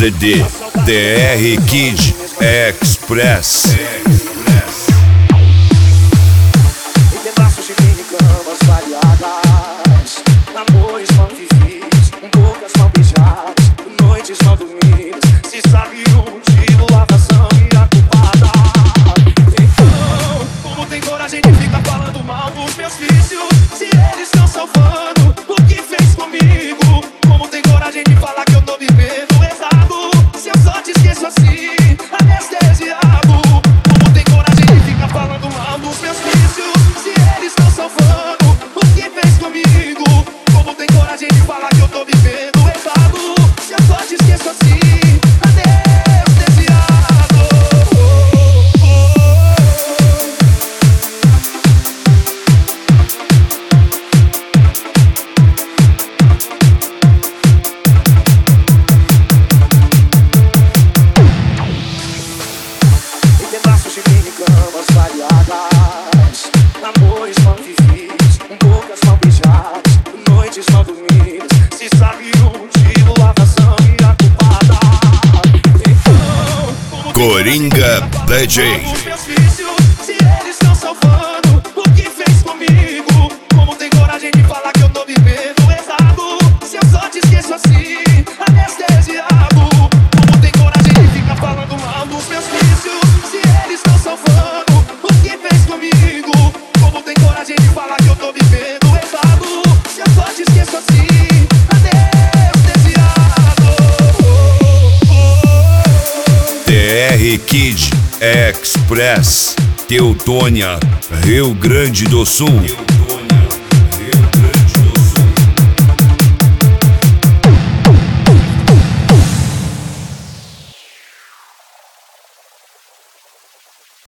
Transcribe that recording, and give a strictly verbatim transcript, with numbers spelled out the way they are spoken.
C D D R Kid Express. Em pedaços de mim, camas variadas, amores mal vividos, bocas mal beijadas, noites mal dormidas. Se sabe o motivo, a razão e a culpada. Então, como tem coragem de ficar falando mal dos meus vícios, se eles estão salvando o que fez comigo? Como tem coragem de falar que eu tô vivendo errado, se eu só te esqueço assim, anestesiado? Como tem coragem de ficar falando mal dos meus vícios, se eles estão salvando o que fez comigo? Como tem coragem de falar que eu tô vivendo errado, se eu só te esqueço assim, anestesiado? Em pedaços de mim, camas variadas, amores mal vividos, bocas mal beijadas, noites mal dormidas. Se sabe o motivo, a razão e a culpada. Então, como tem Coringa D J. os meus vícios, se eles estão salvando o que fez comigo? Como tem coragem de falar que eu tô vivendo errado, se eu só te esqueço assim, anestesiado? Como tem coragem de ficar falando mal dos meus vícios, se eles estão salvando o que fez comigo? Como tem coragem de falar que eu tô vivendo errado, se eu só te esqueço assim, anestesiado? D R Kid Express, Teutônia, Rio Grande do Sul.